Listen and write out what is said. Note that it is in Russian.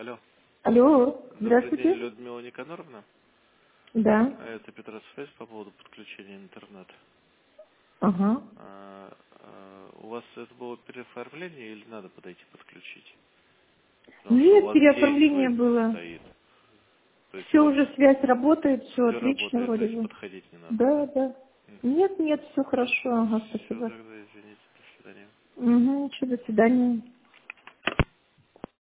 Алло. Алло, Добрый день, здравствуйте. Людмила Никаноровна. Да. Это Петросвязь по поводу подключения интернета. Ага. У вас это было переоформление или надо подойти подключить? Потому что у Нет, вас переоформление действует было. стоит. То есть у Все вас уже, связь работает, все все отлично работает, то вроде есть бы. подходить не надо. Да, да. Нет, нет, все хорошо, ага, Все, спасибо. тогда извините, до свидания. Угу, до свидания.